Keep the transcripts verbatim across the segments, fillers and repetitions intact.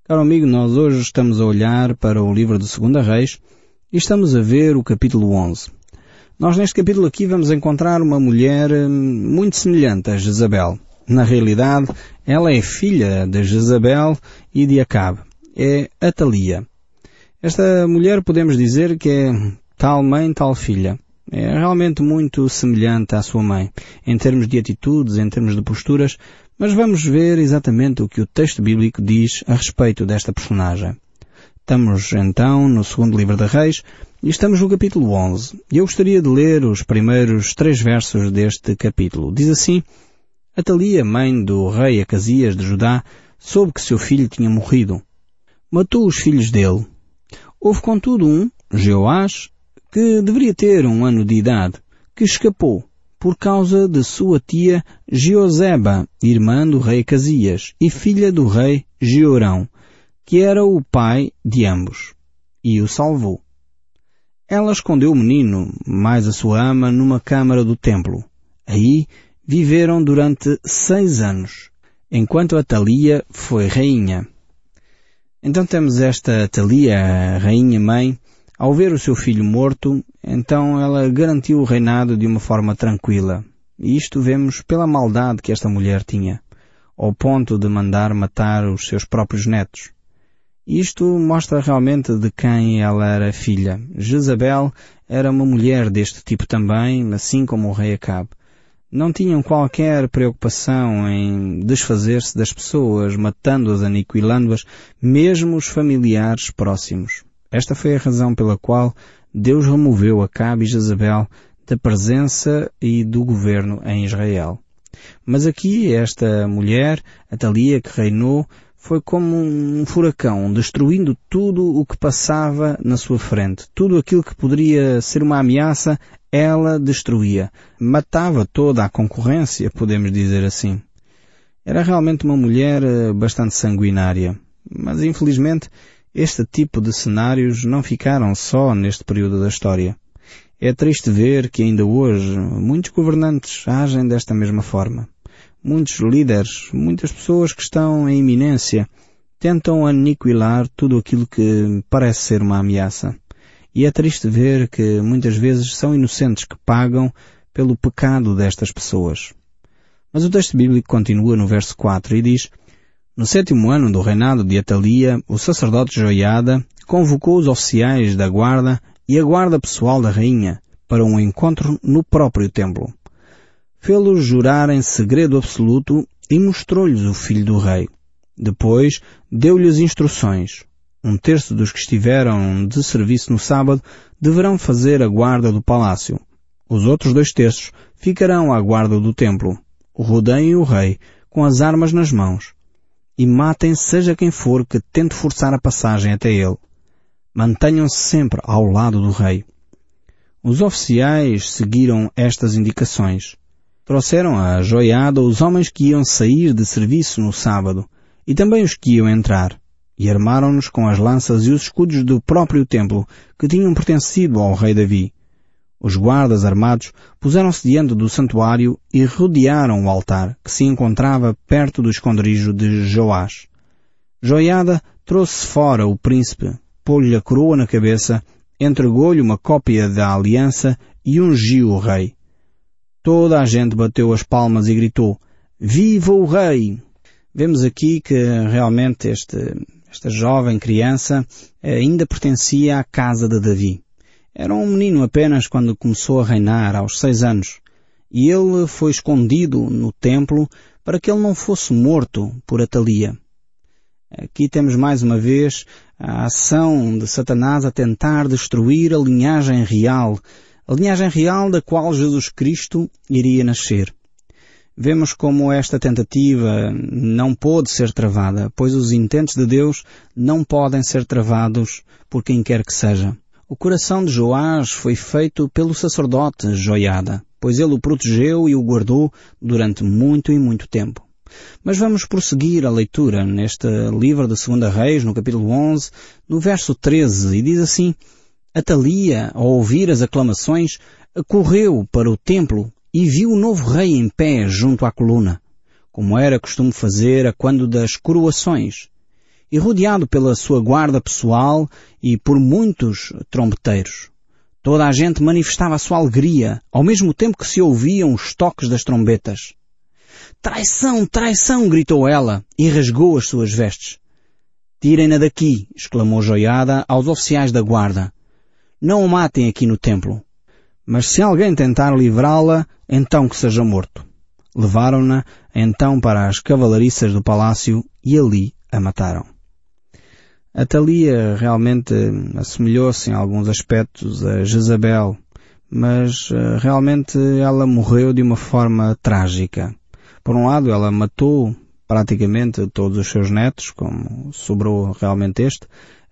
Caro amigo, nós hoje estamos a olhar para o livro de Segunda Reis e estamos a ver o capítulo onze. Nós neste capítulo aqui vamos encontrar uma mulher muito semelhante a Jezabel. Na realidade, ela é filha de Jezabel e de Acabe. É Atalia. Esta mulher podemos dizer que é tal mãe, tal filha. É realmente muito semelhante à sua mãe, em termos de atitudes, em termos de posturas, mas vamos ver exatamente o que o texto bíblico diz a respeito desta personagem. Estamos então no segundo livro de Reis e estamos no capítulo onze. E eu gostaria de ler os primeiros três versos deste capítulo. Diz assim: Atalia, mãe do rei Acasias de Judá, soube que seu filho tinha morrido. Matou os filhos dele. Houve contudo um, Jeoás, que deveria ter um ano de idade, que escapou, por causa de sua tia Jeozeba, irmã do rei Acasias, e filha do rei Jeorão, que era o pai de ambos, e o salvou. Ela escondeu o menino, mais a sua ama, numa câmara do templo. Aí viveram durante seis anos, enquanto Atalia foi rainha. Então temos esta Atalia, a rainha-mãe. Ao ver o seu filho morto, então ela garantiu o reinado de uma forma tranquila. E isto vemos pela maldade que esta mulher tinha, ao ponto de mandar matar os seus próprios netos. Isto mostra realmente de quem ela era filha. Jezabel era uma mulher deste tipo também, assim como o rei Acabe. Não tinham qualquer preocupação em desfazer-se das pessoas, matando-as, aniquilando-as, mesmo os familiares próximos. Esta foi a razão pela qual Deus removeu Acabe e Jezabel da presença e do governo em Israel. Mas aqui esta mulher, Atalia, que reinou, foi como um furacão, destruindo tudo o que passava na sua frente. Tudo aquilo que poderia ser uma ameaça, ela destruía. Matava toda a concorrência, podemos dizer assim. Era realmente uma mulher bastante sanguinária. Mas infelizmente, este tipo de cenários não ficaram só neste período da história. É triste ver que ainda hoje muitos governantes agem desta mesma forma. Muitos líderes, muitas pessoas que estão em iminência, tentam aniquilar tudo aquilo que parece ser uma ameaça. E é triste ver que muitas vezes são inocentes que pagam pelo pecado destas pessoas. Mas o texto bíblico continua no verso quatro e diz: No sétimo ano do reinado de Atalia, o sacerdote Joiada convocou os oficiais da guarda e a guarda pessoal da rainha para um encontro no próprio templo. Fê-los jurar em segredo absoluto e mostrou-lhes o filho do rei. Depois deu-lhes instruções. Um terço dos que estiveram de serviço no sábado deverão fazer a guarda do palácio. Os outros dois terços ficarão à guarda do templo. Rodeiem o rei com as armas nas mãos e matem seja quem for que tente forçar a passagem até ele. Mantenham-se sempre ao lado do rei. Os oficiais seguiram estas indicações. Trouxeram a Joiada os homens que iam sair de serviço no sábado e também os que iam entrar, e armaram-nos com as lanças e os escudos do próprio templo que tinham pertencido ao rei Davi. Os guardas armados puseram-se diante do santuário e rodearam o altar, que se encontrava perto do esconderijo de Joás. Joiada trouxe fora o príncipe, pôs-lhe a coroa na cabeça, entregou-lhe uma cópia da aliança e ungiu o rei. Toda a gente bateu as palmas e gritou: Viva o rei! Vemos aqui que realmente este, esta jovem criança ainda pertencia à casa de Davi. Era um menino apenas quando começou a reinar, aos seis anos. E ele foi escondido no templo para que ele não fosse morto por Atalia. Aqui temos mais uma vez a ação de Satanás a tentar destruir a linhagem real, a linhagem real da qual Jesus Cristo iria nascer. Vemos como esta tentativa não pôde ser travada, pois os intentos de Deus não podem ser travados por quem quer que seja. O coração de Joás foi feito pelo sacerdote Joiada, pois ele o protegeu e o guardou durante muito e muito tempo. Mas vamos prosseguir a leitura neste livro de Segunda Reis, no capítulo onze, no verso treze, e diz assim: Atalia, ao ouvir as aclamações, correu para o templo e viu o novo rei em pé junto à coluna, como era costume fazer a quando das coroações. e rodeado pela sua guarda pessoal e por muitos trombeteiros. Toda a gente manifestava a sua alegria, ao mesmo tempo que se ouviam os toques das trombetas. "Traição, traição!" gritou ela e rasgou as suas vestes. "Tirem-na daqui!" exclamou Joiada aos oficiais da guarda. "Não o matem aqui no templo. Mas se alguém tentar livrá-la, então que seja morto." Levaram-na então para as cavalariças do palácio e ali a mataram. Atalia realmente assemelhou-se em alguns aspectos a Jezabel, mas uh, realmente ela morreu de uma forma trágica. Por um lado, ela matou praticamente todos os seus netos, como sobrou realmente este,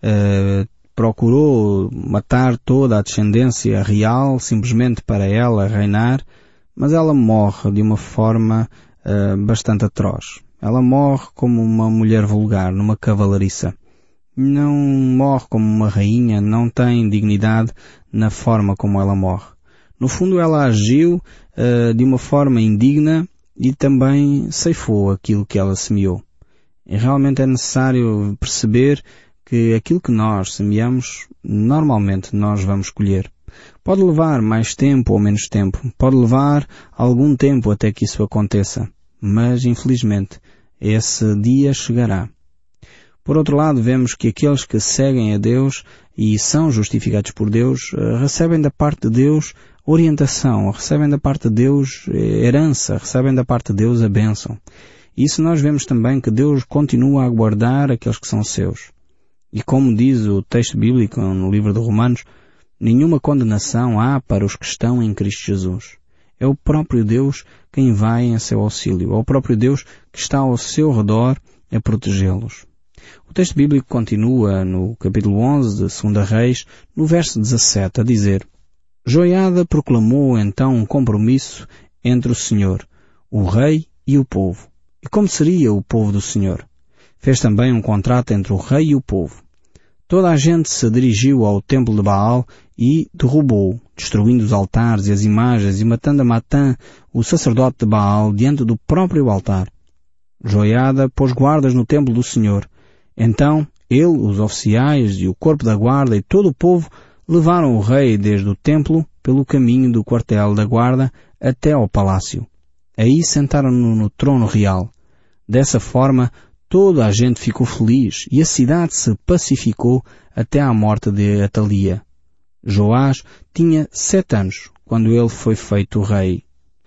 uh, procurou matar toda a descendência real simplesmente para ela reinar, mas ela morre de uma forma uh, bastante atroz. Ela morre como uma mulher vulgar, numa cavalariça. Não morre como uma rainha, não tem dignidade na forma como ela morre. No fundo, ela agiu uh, de uma forma indigna e também ceifou aquilo que ela semeou. E realmente é necessário perceber que aquilo que nós semeamos, normalmente nós vamos colher. Pode levar mais tempo ou menos tempo, pode levar algum tempo até que isso aconteça, mas infelizmente esse dia chegará. Por outro lado, vemos que aqueles que seguem a Deus e são justificados por Deus, recebem da parte de Deus orientação, recebem da parte de Deus herança, recebem da parte de Deus a bênção. Isso nós vemos também que Deus continua a guardar aqueles que são seus. E como diz o texto bíblico no livro de Romanos, nenhuma condenação há para os que estão em Cristo Jesus. É o próprio Deus quem vai em seu auxílio, é o próprio Deus que está ao seu redor a protegê-los. O texto bíblico continua no capítulo onze de Segunda Reis, no verso dezassete, a dizer: Joiada proclamou então um compromisso entre o Senhor, o rei e o povo. E como seria o povo do Senhor? Fez também um contrato entre o rei e o povo. Toda a gente se dirigiu ao templo de Baal e derrubou, destruindo os altares e as imagens e matando a Matã, o sacerdote de Baal, diante do próprio altar. Joiada pôs guardas no templo do Senhor. Então ele, os oficiais e o corpo da guarda e todo o povo levaram o rei desde o templo pelo caminho do quartel da guarda até ao palácio. Aí sentaram-no no trono real. Dessa forma, toda a gente ficou feliz e a cidade se pacificou até à morte de Atalia. Joás tinha sete anos quando ele foi feito rei.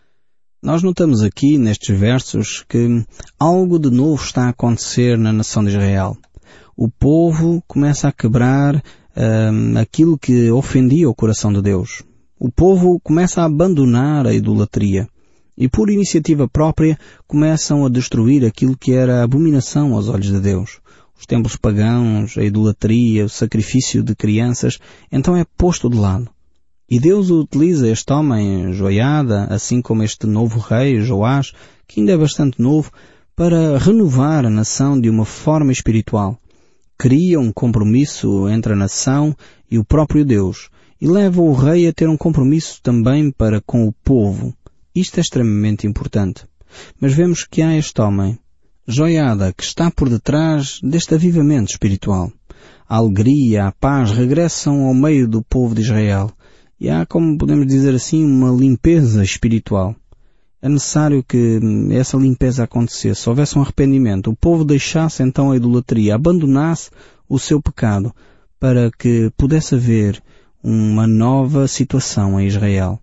Nós notamos aqui nestes versos que algo de novo está a acontecer na nação de Israel. O povo começa a quebrar hum, aquilo que ofendia o coração de Deus. O povo começa a abandonar a idolatria. E por iniciativa própria começam a destruir aquilo que era abominação aos olhos de Deus. Os templos pagãos, a idolatria, o sacrifício de crianças, então é posto de lado. E Deus utiliza este homem, Joiada, assim como este novo rei, Joás, que ainda é bastante novo, para renovar a nação de uma forma espiritual. Cria um compromisso entre a nação e o próprio Deus, e leva o rei a ter um compromisso também para com o povo. Isto é extremamente importante. Mas vemos que há este homem, Joiada, que está por detrás deste avivamento espiritual. A alegria, a paz regressam ao meio do povo de Israel. E há, como podemos dizer assim, uma limpeza espiritual. É necessário que essa limpeza acontecesse, houvesse um arrependimento. O povo deixasse então a idolatria, abandonasse o seu pecado, para que pudesse haver uma nova situação em Israel.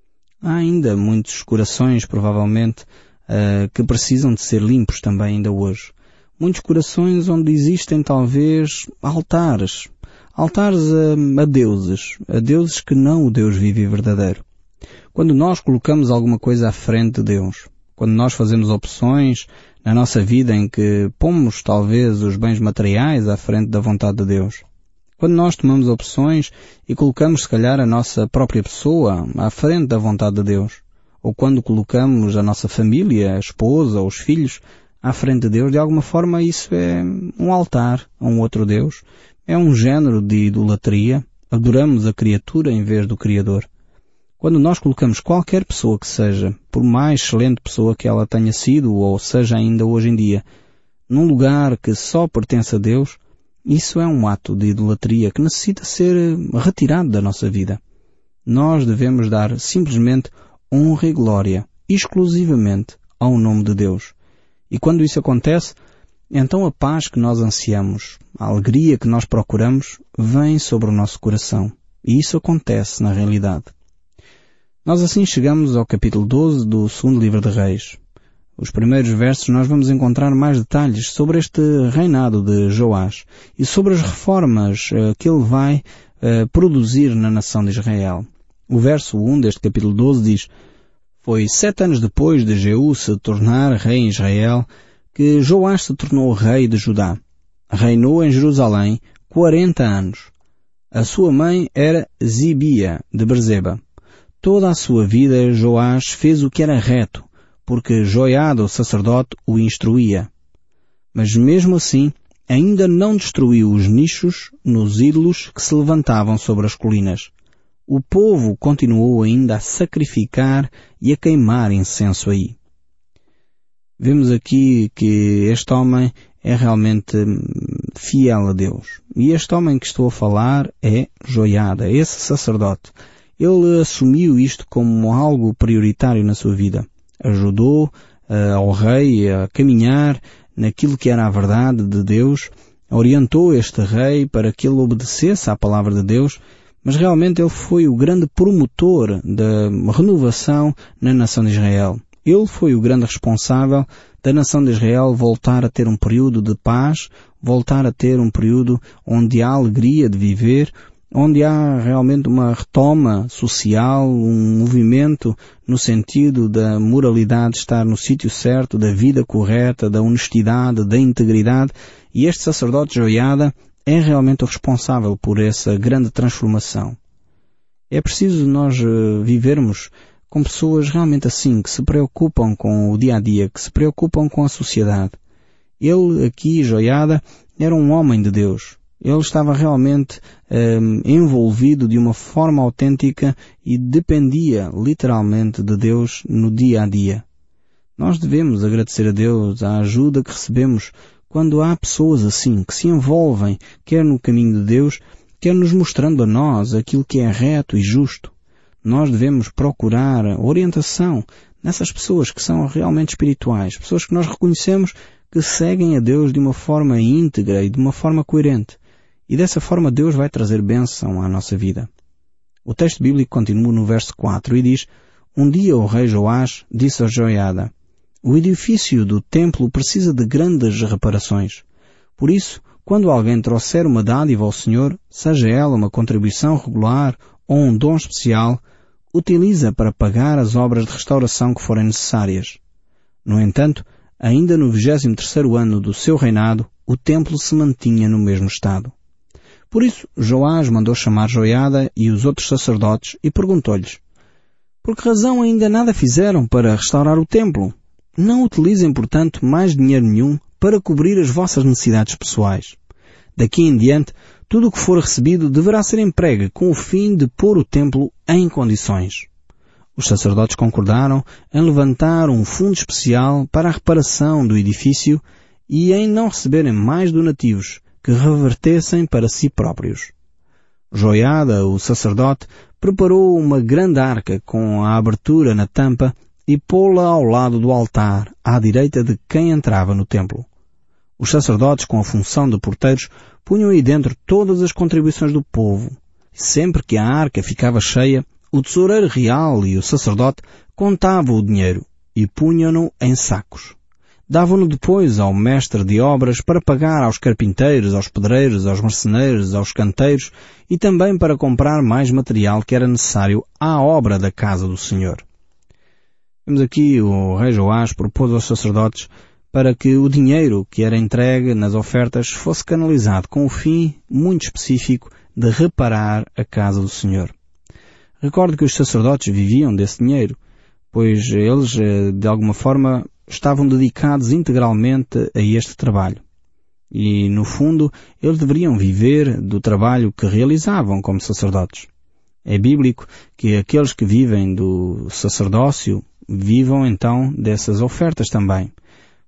Há ainda muitos corações, provavelmente, uh, que precisam de ser limpos também ainda hoje. Muitos corações onde existem talvez altares. Altares a, a deuses. A deuses que não o Deus vivo e verdadeiro. Quando nós colocamos alguma coisa à frente de Deus, quando nós fazemos opções na nossa vida em que pomos talvez os bens materiais à frente da vontade de Deus, quando nós tomamos opções e colocamos se calhar a nossa própria pessoa à frente da vontade de Deus, ou quando colocamos a nossa família, a esposa ou os filhos à frente de Deus, de alguma forma isso é um altar a um outro Deus, é um género de idolatria, adoramos a criatura em vez do Criador. Quando nós colocamos qualquer pessoa que seja, por mais excelente pessoa que ela tenha sido ou seja ainda hoje em dia, num lugar que só pertence a Deus, isso é um ato de idolatria que necessita ser retirado da nossa vida. Nós devemos dar simplesmente honra e glória, exclusivamente, ao nome de Deus. E quando isso acontece, então a paz que nós ansiamos, a alegria que nós procuramos, vem sobre o nosso coração. E isso acontece na realidade. Nós assim chegamos ao capítulo doze do segundo livro de Reis. Os primeiros versos nós vamos encontrar mais detalhes sobre este reinado de Joás e sobre as reformas uh, que ele vai uh, produzir na nação de Israel. O verso um deste capítulo doze diz: Foi sete anos depois de Jeú se tornar rei em Israel que Joás se tornou rei de Judá. Reinou em Jerusalém quarenta anos. A sua mãe era Zibia de Berzeba. Toda a sua vida Joás fez o que era reto, porque Joiada, o sacerdote, o instruía. Mas mesmo assim, ainda não destruiu os nichos nos ídolos que se levantavam sobre as colinas. O povo continuou ainda a sacrificar e a queimar incenso aí. Vemos aqui que este homem é realmente fiel a Deus. E este homem que estou a falar é Joiada, esse sacerdote. Ele assumiu isto como algo prioritário na sua vida. Ajudou uh, ao rei a caminhar naquilo que era a verdade de Deus, orientou este rei para que ele obedecesse à palavra de Deus, mas realmente ele foi o grande promotor da renovação na nação de Israel. Ele foi o grande responsável da nação de Israel voltar a ter um período de paz, voltar a ter um período onde há alegria de viver, onde há realmente uma retoma social, um movimento no sentido da moralidade estar no sítio certo, da vida correta, da honestidade, da integridade. E este sacerdote Joiada é realmente o responsável por essa grande transformação. É preciso nós vivermos com pessoas realmente assim, que se preocupam com o dia-a-dia, que se preocupam com a sociedade. Ele aqui, Joiada, era um homem de Deus. Ele estava realmente um, envolvido de uma forma autêntica e dependia literalmente de Deus no dia a dia. Nós devemos agradecer a Deus a ajuda que recebemos quando há pessoas assim, que se envolvem, quer no caminho de Deus, quer nos mostrando a nós aquilo que é reto e justo. Nós devemos procurar orientação nessas pessoas que são realmente espirituais, pessoas que nós reconhecemos que seguem a Deus de uma forma íntegra e de uma forma coerente. E dessa forma Deus vai trazer bênção à nossa vida. O texto bíblico continua no verso quatro e diz: Um dia o rei Joás disse a Joiada: O edifício do templo precisa de grandes reparações. Por isso, quando alguém trouxer uma dádiva ao Senhor, seja ela uma contribuição regular ou um dom especial, utiliza para pagar as obras de restauração que forem necessárias. No entanto, ainda no vigésimo terceiro ano do seu reinado, o templo se mantinha no mesmo estado. Por isso, Joás mandou chamar Joiada e os outros sacerdotes e perguntou-lhes: Por que razão ainda nada fizeram para restaurar o templo? Não utilizem, portanto, mais dinheiro nenhum para cobrir as vossas necessidades pessoais. Daqui em diante, tudo o que for recebido deverá ser empregue com o fim de pôr o templo em condições. Os sacerdotes concordaram em levantar um fundo especial para a reparação do edifício e em não receberem mais donativos que revertessem para si próprios. Joiada, o sacerdote, preparou uma grande arca com a abertura na tampa e pô-la ao lado do altar, à direita de quem entrava no templo. Os sacerdotes, com a função de porteiros, punham aí dentro todas as contribuições do povo. Sempre que a arca ficava cheia, o tesoureiro real e o sacerdote contavam o dinheiro e punham-no em sacos. Davam-no depois ao mestre de obras para pagar aos carpinteiros, aos pedreiros, aos marceneiros, aos canteiros e também para comprar mais material que era necessário à obra da casa do Senhor. Vemos aqui o rei Joás propôs aos sacerdotes para que o dinheiro que era entregue nas ofertas fosse canalizado com o fim muito específico de reparar a casa do Senhor. Recordo que os sacerdotes viviam desse dinheiro, pois eles, de alguma forma, estavam dedicados integralmente a este trabalho. E, no fundo, eles deveriam viver do trabalho que realizavam como sacerdotes. É bíblico que aqueles que vivem do sacerdócio vivam, então, dessas ofertas também.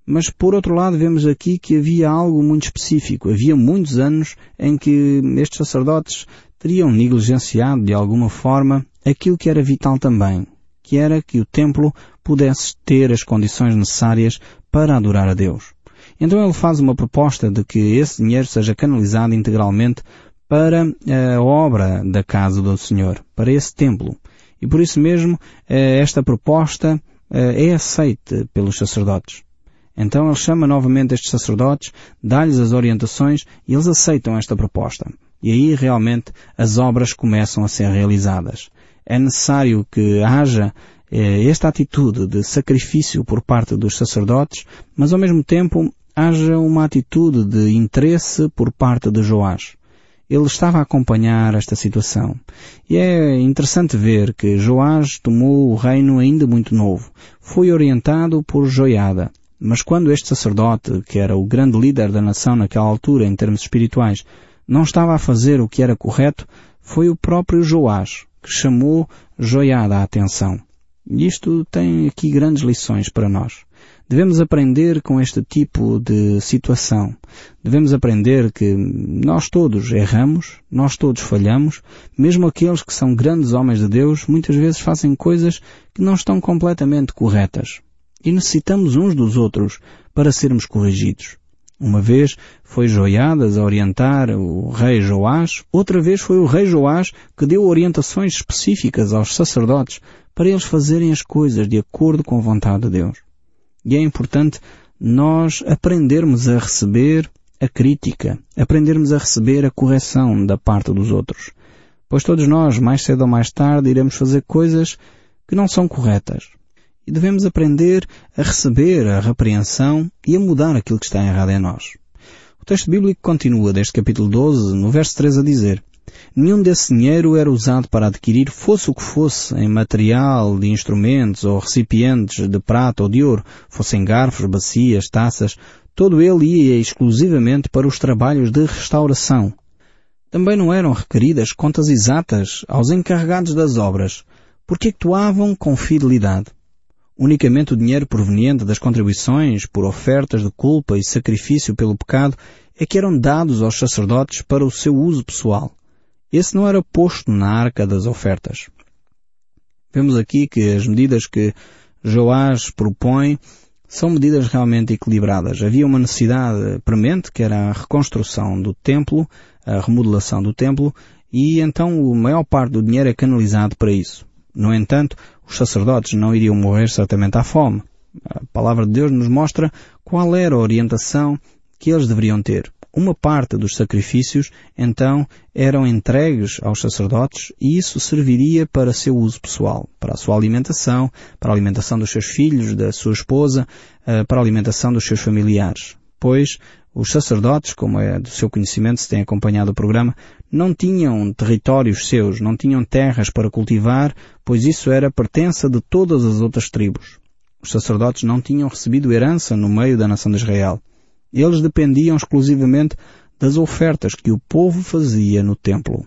Mas, por outro lado, vemos aqui que havia algo muito específico. Havia muitos anos em que estes sacerdotes teriam negligenciado, de alguma forma, aquilo que era vital também, que era que o templo pudesse ter as condições necessárias para adorar a Deus. Então ele faz uma proposta de que esse dinheiro seja canalizado integralmente para a obra da casa do Senhor, para esse templo. E por isso mesmo, esta proposta é aceita pelos sacerdotes. Então ele chama novamente estes sacerdotes, dá-lhes as orientações e eles aceitam esta proposta. E aí realmente as obras começam a ser realizadas. É necessário que haja esta atitude de sacrifício por parte dos sacerdotes, mas ao mesmo tempo haja uma atitude de interesse por parte de Joás. Ele estava a acompanhar esta situação. E é interessante ver que Joás tomou o reino ainda muito novo. Foi orientado por Joiada. Mas quando este sacerdote, que era o grande líder da nação naquela altura em termos espirituais, não estava a fazer o que era correto, foi o próprio Joás que chamou Joiada a atenção. E isto tem aqui grandes lições para nós. Devemos aprender com este tipo de situação. Devemos aprender que nós todos erramos, nós todos falhamos, mesmo aqueles que são grandes homens de Deus, muitas vezes fazem coisas que não estão completamente corretas. E necessitamos uns dos outros para sermos corrigidos. Uma vez foi Joiadas a orientar o rei Joás, outra vez foi o rei Joás que deu orientações específicas aos sacerdotes para eles fazerem as coisas de acordo com a vontade de Deus. E é importante nós aprendermos a receber a crítica, aprendermos a receber a correção da parte dos outros. Pois todos nós, mais cedo ou mais tarde, iremos fazer coisas que não são corretas. E devemos aprender a receber a repreensão e a mudar aquilo que está errado em nós. O texto bíblico continua deste capítulo doze, no verso três, a dizer: nenhum desse dinheiro era usado para adquirir, fosse o que fosse, em material de instrumentos ou recipientes de prata ou de ouro, fossem garfos, bacias, taças, todo ele ia exclusivamente para os trabalhos de restauração. Também não eram requeridas contas exatas aos encarregados das obras, porque actuavam com fidelidade. Unicamente o dinheiro proveniente das contribuições por ofertas de culpa e sacrifício pelo pecado é que eram dados aos sacerdotes para o seu uso pessoal. Esse não era posto na arca das ofertas. Vemos aqui que as medidas que Joás propõe são medidas realmente equilibradas. Havia uma necessidade premente, que era a reconstrução do templo, a remodelação do templo, e então a maior parte do dinheiro é canalizado para isso. No entanto, os sacerdotes não iriam morrer certamente à fome. A palavra de Deus nos mostra qual era a orientação que eles deveriam ter. Uma parte dos sacrifícios, então, eram entregues aos sacerdotes e isso serviria para seu uso pessoal, para a sua alimentação, para a alimentação dos seus filhos, da sua esposa, para a alimentação dos seus familiares. Pois os sacerdotes, como é do seu conhecimento, se tem acompanhado o programa, não tinham territórios seus, não tinham terras para cultivar, pois isso era pertença de todas as outras tribos. Os sacerdotes não tinham recebido herança no meio da nação de Israel. Eles dependiam exclusivamente das ofertas que o povo fazia no templo.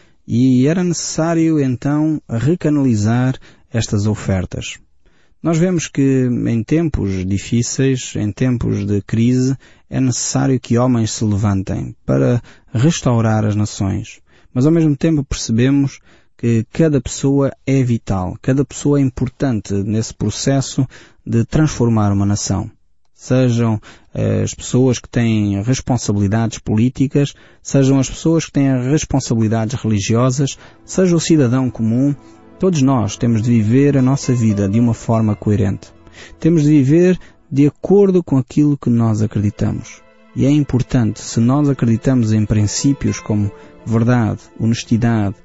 E era necessário, então, recanalizar estas ofertas. Nós vemos que em tempos difíceis, em tempos de crise, é necessário que homens se levantem para restaurar as nações. Mas ao mesmo tempo percebemos que cada pessoa é vital, cada pessoa é importante nesse processo de transformar uma nação. Sejam as pessoas que têm responsabilidades políticas, sejam as pessoas que têm responsabilidades religiosas, seja o cidadão comum, todos nós temos de viver a nossa vida de uma forma coerente. Temos de viver de acordo com aquilo que nós acreditamos. E é importante, se nós acreditamos em princípios como verdade, honestidade,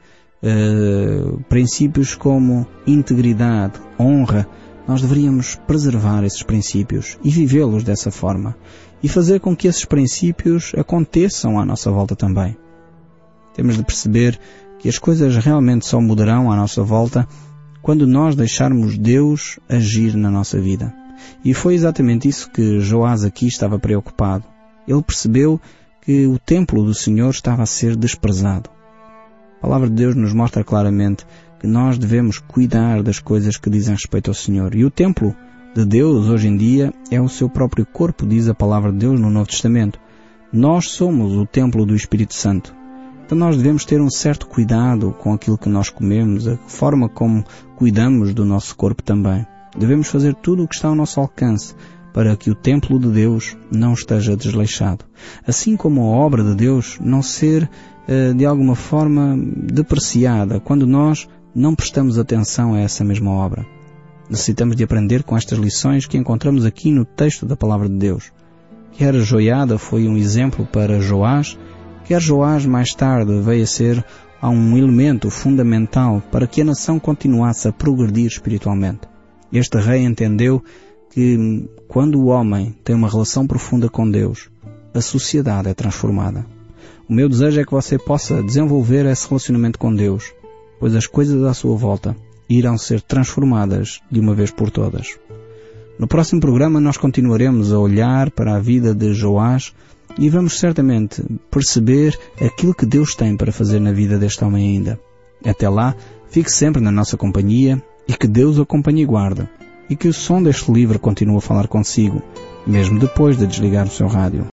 uh, princípios como integridade, honra, nós deveríamos preservar esses princípios e vivê-los dessa forma. E fazer com que esses princípios aconteçam à nossa volta também. Temos de perceber que as coisas realmente só mudarão à nossa volta quando nós deixarmos Deus agir na nossa vida. E foi exatamente isso que Joás aqui estava preocupado. Ele percebeu que o templo do Senhor estava a ser desprezado. A palavra de Deus nos mostra claramente que nós devemos cuidar das coisas que dizem respeito ao Senhor. E o templo de Deus hoje em dia é o seu próprio corpo, diz a palavra de Deus no Novo Testamento. Nós somos o templo do Espírito Santo. Então nós devemos ter um certo cuidado com aquilo que nós comemos, a forma como cuidamos do nosso corpo também. Devemos fazer tudo o que está ao nosso alcance para que o templo de Deus não esteja desleixado. Assim como a obra de Deus não ser de alguma forma depreciada quando nós não prestamos atenção a essa mesma obra. Necessitamos de aprender com estas lições que encontramos aqui no texto da palavra de Deus. Quer Joiada foi um exemplo para Joás, quer Joás mais tarde veio a ser um elemento fundamental para que a nação continuasse a progredir espiritualmente. Este rei entendeu que quando o homem tem uma relação profunda com Deus, a sociedade é transformada. O meu desejo é que você possa desenvolver esse relacionamento com Deus, pois as coisas à sua volta irão ser transformadas de uma vez por todas. No próximo programa nós continuaremos a olhar para a vida de Joás e vamos certamente perceber aquilo que Deus tem para fazer na vida deste homem ainda. Até lá, fique sempre na nossa companhia e que Deus o acompanhe e guarde, e que o som deste livro continue a falar consigo, mesmo depois de desligar o seu rádio.